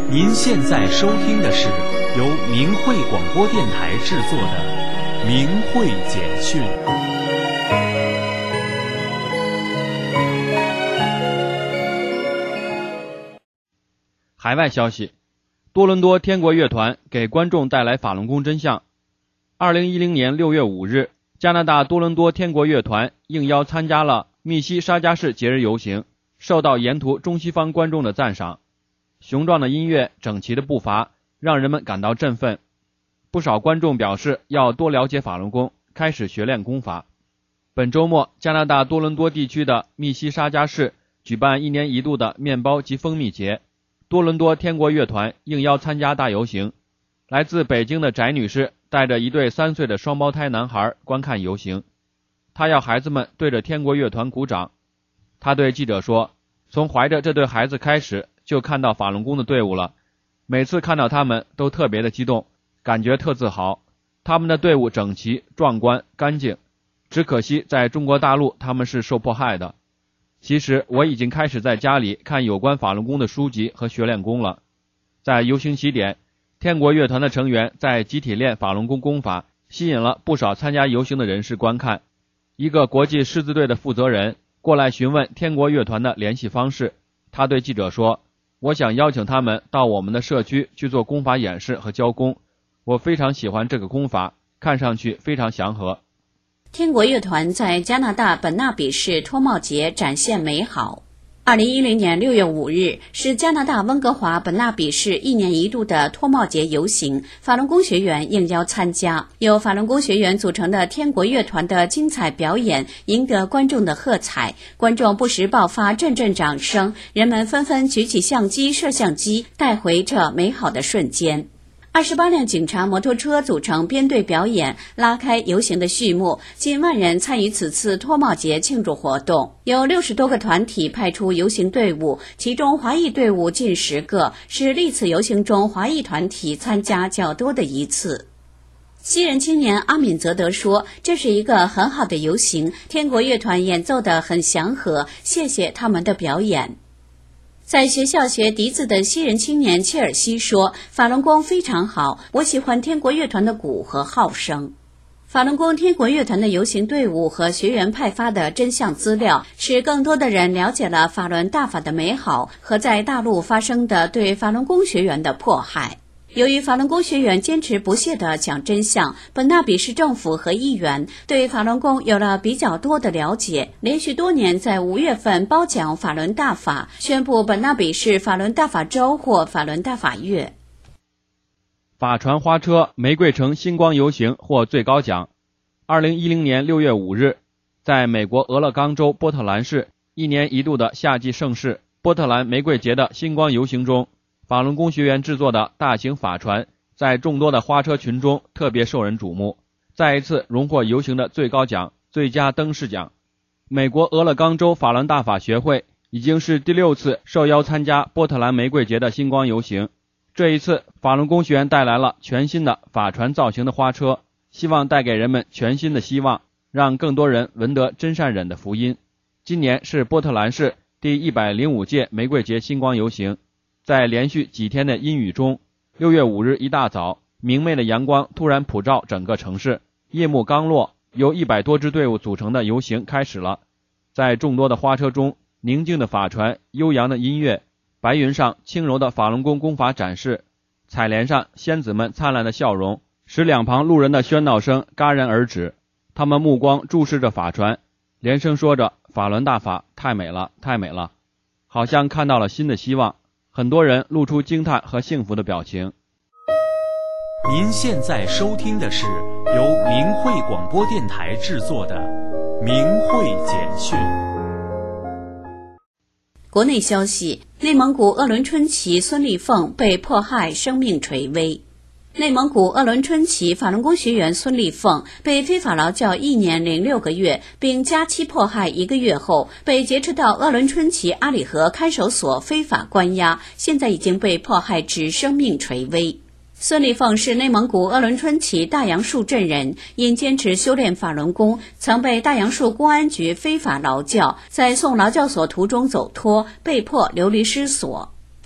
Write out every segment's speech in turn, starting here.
您现在收听的是由明慧广播电台制作的《明慧简讯》。 海外消息，多伦多天国乐团给观众带来法轮功真相。2010年6月5日，加拿大多伦多天国乐团应邀参加了密西沙加市节日游行，受到沿途中西方观众的赞赏。雄壮的音乐，整齐的步伐，让人们感到振奋。不少观众表示要多了解法轮功，开始学练功法。本周末，加拿大多伦多地区的密西沙加市举办1年1度的面包及蜂蜜节，多伦多天国乐团应邀参加大游行。来自北京的翟女士带着一对3岁的双胞胎男孩观看游行，她要孩子们对着天国乐团鼓掌。她对记者说，从怀着这对孩子开始就看到法轮功的队伍了，每次看到他们都特别的激动，感觉特自豪。他们的队伍整齐、壮观、干净，只可惜在中国大陆他们是受迫害的。其实我已经开始在家里看有关法轮功的书籍和学练功了。在游行起点，天国乐团的成员在集体练法轮功功法，吸引了不少参加游行的人士观看。一个国际狮子队的负责人过来询问天国乐团的联系方式，他对记者说，我想邀请他们到我们的社区去做功法演示和教功，我非常喜欢这个功法，看上去非常祥和。 天国乐团在加拿大本纳比市脱帽节展现美好。2010年6月5日是加拿大温哥华本纳比市1年1度的脱帽节游行，法轮功学员应邀参加。由法轮功学员组成的天国乐团的精彩表演赢得观众的喝彩，观众不时爆发阵阵掌声，人们纷纷举起相机、摄像机，带回这美好的瞬间。28辆警察摩托车组成编队表演，拉开游行的序幕。近万人参与此次脱帽节庆祝活动，有60多个团体派出游行队伍，其中华裔队伍近10个，是历次游行中华裔团体参加较多的一次。西人青年阿敏泽德说，这是一个很好的游行，天国乐团演奏得很祥和，谢谢他们的表演。在学校学笛子的西人青年切尔西说，法轮功非常好，我喜欢天国乐团的鼓和号声。法轮功天国乐团的游行队伍和学员派发的真相资料，使更多的人了解了法轮大法的美好和在大陆发生的对法轮功学员的迫害。由于法轮功学员坚持不懈地讲真相，本纳比市政府和议员对法轮功有了比较多的了解，连续多年在5月份褒奖法轮大法，宣布本纳比市法轮大法周或法轮大法月。 法船花车玫瑰城星光游行获最高奖。2010年6月5日，在美国俄勒冈州波特兰市1年1度的夏季盛事波特兰玫瑰节的星光游行中，法轮功学员制作的大型法船在众多的花车群中特别受人瞩目，再一次荣获游行的最高奖最佳灯饰奖。美国俄勒冈州法轮大法学会已经是第6次受邀参加波特兰玫瑰节的星光游行，这一次法轮功学员带来了全新的法船造型的花车，希望带给人们全新的希望，让更多人闻得真善忍的福音。今年是波特兰市第105届玫瑰节星光游行，在连续几天的阴雨中，6月5日一大早，明媚的阳光突然普照整个城市。夜幕刚落，由100多支队伍组成的游行开始了。在众多的花车中，宁静的法船，悠扬的音乐，白云上轻柔的法轮功功法展示，彩莲上仙子们灿烂的笑容，使两旁路人的喧闹声戛然而止。他们目光注视着法船，连声说着法轮大法太美了，太美了，好像看到了新的希望。很多人露出惊叹和幸福的表情。 您现在收听的是由明慧广播电台制作的《明慧简讯》。 国内消息，内蒙古鄂伦春旗孙立凤被迫害，生命垂危。内蒙古鄂伦春旗法轮功学员孙立凤被非法劳教1年06个月，并加期迫害1个月后，被劫持到鄂伦春旗阿里河看守所非法关押，现在已经被迫害致生命垂危。孙立凤是内蒙古鄂伦春旗大杨树镇人，因坚持修炼法轮功，曾被大杨树公安局非法劳教，在送劳教所途中走脱，被迫流离失所。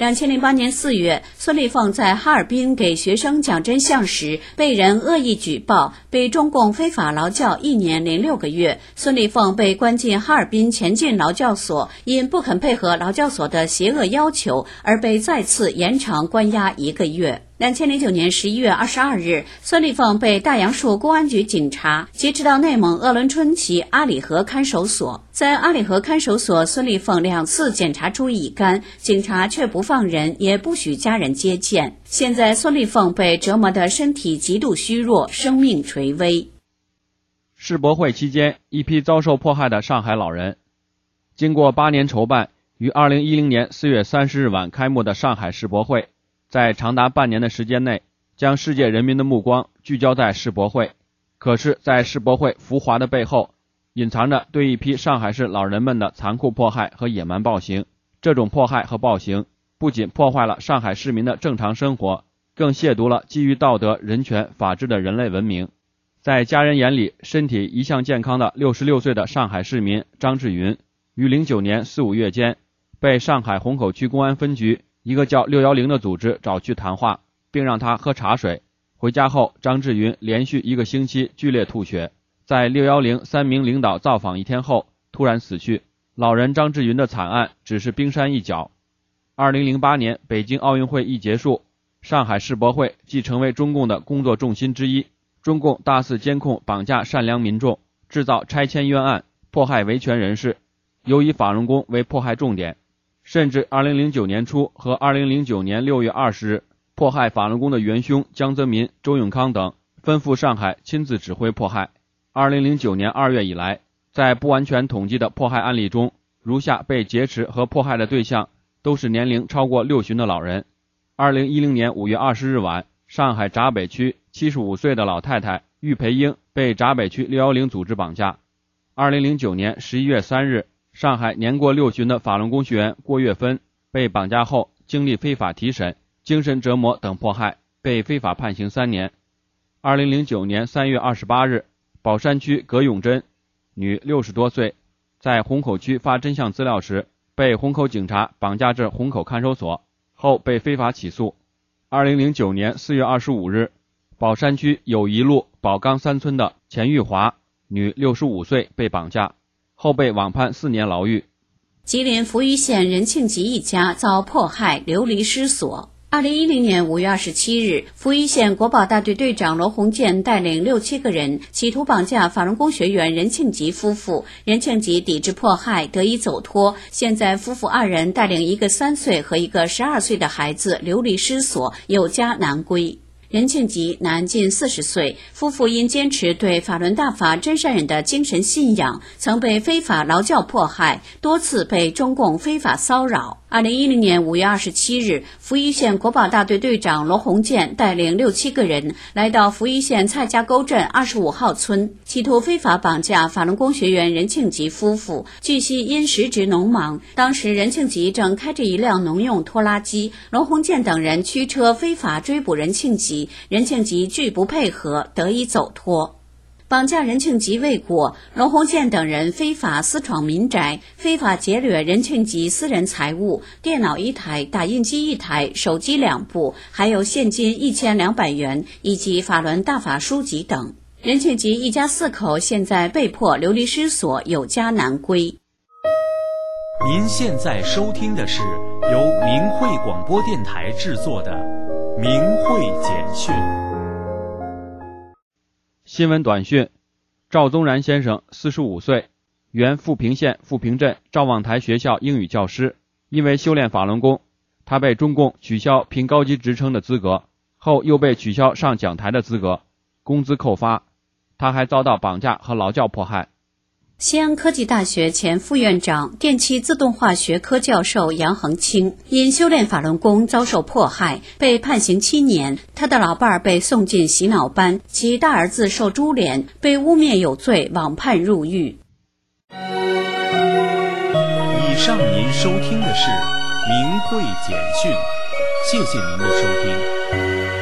2008年4月，孙立凤在哈尔滨给学生讲真相时，被人恶意举报，被中共非法劳教1年零6个月。孙立凤被关进哈尔滨前进劳教所，因不肯配合劳教所的邪恶要求，而被再次延长关押1个月。2009年11月22日，孙立凤被大杨树公安局警察劫持到内蒙鄂伦春旗阿里河看守所。在阿里河看守所，孙立凤2次检查出乙肝，警察却不放人，也不许家人接见。现在孙立凤被折磨的身体极度虚弱，生命垂危。 世博会期间，一批遭受迫害的上海老人，经过8年筹办，于2010年4月30日晚开幕的上海世博会，在长达半年的时间内，将世界人民的目光聚焦在世博会。可是，在世博会浮华的背后，隐藏着对一批上海市老人们的残酷迫害和野蛮暴行。这种迫害和暴行不仅破坏了上海市民的正常生活，更亵渎了基于道德、人权、法治的人类文明。在家人眼里，身体一向健康的66岁的上海市民张志云，于09年4、5月间，被上海虹口区公安分局一个叫610的组织找去谈话，并让他喝茶水。回家后，张志云连续1个星期剧烈吐血，在610 3名领导造访1天后突然死去。老人张志云的惨案只是冰山一角。2008年北京奥运会一结束，上海世博会即成为中共的工作重心之一。中共大肆监控绑架善良民众，制造拆迁冤案，迫害维权人士，尤以法轮功为迫害重点。甚至2009年初和2009年6月20日，迫害法轮功的元凶江泽民、周永康等吩咐上海亲自指挥迫害。2009年2月以来，在不完全统计的迫害案例中，如下被劫持和迫害的对象都是年龄超过60的老人。2010年5月20日晚，上海闸北区75岁的老太太玉培英被闸北区610组织绑架。2009年11月3日，上海年过60的法轮功学员郭跃芬被绑架后，经历非法提审、精神折磨等迫害，被非法判刑3年。2009年3月28日，宝山区葛永珍，女，60多岁，在虹口区发真相资料时，被虹口警察绑架至虹口看守所，后被非法起诉。2009年4月25日，宝山区友谊路宝冈3村的钱玉华，女，65岁，被绑架，后被网判4年牢狱。 吉林扶余县任庆吉一家遭迫害，流离失所。2010年5月27日，扶余县国保大队队长罗洪建带领6、7个人企图绑架法轮功学员任庆吉夫妇，任庆吉抵制迫害，得以走脱。现在夫妇2人带领一个3岁和一个12岁的孩子流离失所，有家难归。任庆吉男，近40岁，夫妇因坚持对法轮大法真善忍的精神信仰，曾被非法劳教迫害，多次被中共非法骚扰。2010年5月27日，扶余县国保大队队长罗洪建带领6、7个人来到扶余县蔡家沟镇25号村，企图非法绑架法轮功学员任庆吉夫妇。据悉，因时值农忙，当时任庆吉正开着一辆农用拖拉机，罗洪建等人驱车非法追捕任庆吉，任庆吉拒不配合，得以走脱。绑架任庆吉未果，罗洪建等人非法私闯民宅，非法劫掠任庆吉私人财物，电脑1台、打印机1台、手机2部，还有现金1200元以及法轮大法书籍等。任庆吉一家4口现在被迫流离失所，有家难归。 您现在收听的是由明慧广播电台制作的《明慧简讯》。 新闻短讯：赵宗然先生45岁，原富平县富平镇赵望台学校英语教师，因为修炼法轮功，他被中共取消评高级职称的资格，后又被取消上讲台的资格，工资扣发。他还遭到绑架和劳教迫害。 西安科技大学前副院长、电气自动化学科教授杨恒清因修炼法轮功遭受迫害，被判刑7年。他的老伴儿被送进洗脑班，其大儿子受株连，被污蔑有罪，网判入狱。 以上您收听的是明慧简讯，谢谢您的收听。